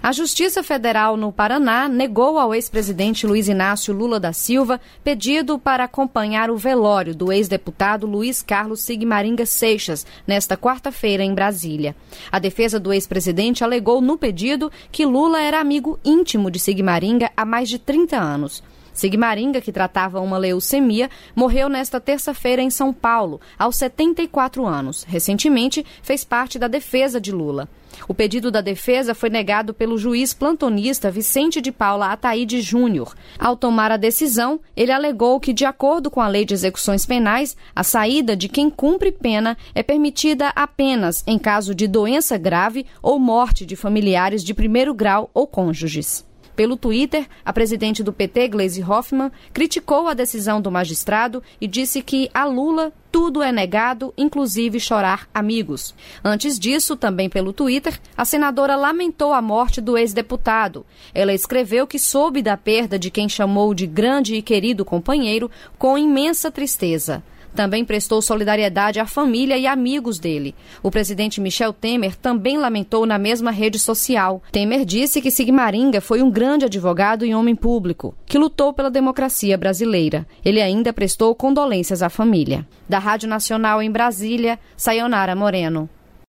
A Justiça Federal no Paraná negou ao ex-presidente Luiz Inácio Lula da Silva pedido para acompanhar o velório do ex-deputado Luiz Carlos Sigmaringa Seixas, nesta quarta-feira em Brasília. A defesa do ex-presidente alegou no pedido que Lula era amigo íntimo de Sigmaringa há mais de 30 anos. Sigmaringa, que tratava uma leucemia, morreu nesta terça-feira em São Paulo, aos 74 anos. Recentemente, fez parte da defesa de Lula. O pedido da defesa foi negado pelo juiz plantonista Vicente de Paula Ataíde Júnior. Ao tomar a decisão, ele alegou que, de acordo com a Lei de Execuções Penais, a saída de quem cumpre pena é permitida apenas em caso de doença grave ou morte de familiares de primeiro grau ou cônjuges. Pelo Twitter, a presidente do PT, Gleisi Hoffmann, criticou a decisão do magistrado e disse que a Lula tudo é negado, inclusive chorar amigos. Antes disso, também pelo Twitter, a senadora lamentou a morte do ex-deputado. Ela escreveu que soube da perda de quem chamou de grande e querido companheiro com imensa tristeza. Também prestou solidariedade à família e amigos dele. O presidente Michel Temer também lamentou na mesma rede social. Temer disse que Sigmaringa foi um grande advogado e homem público, que lutou pela democracia brasileira. Ele ainda prestou condolências à família. Da Rádio Nacional em Brasília, Sayonara Moreno.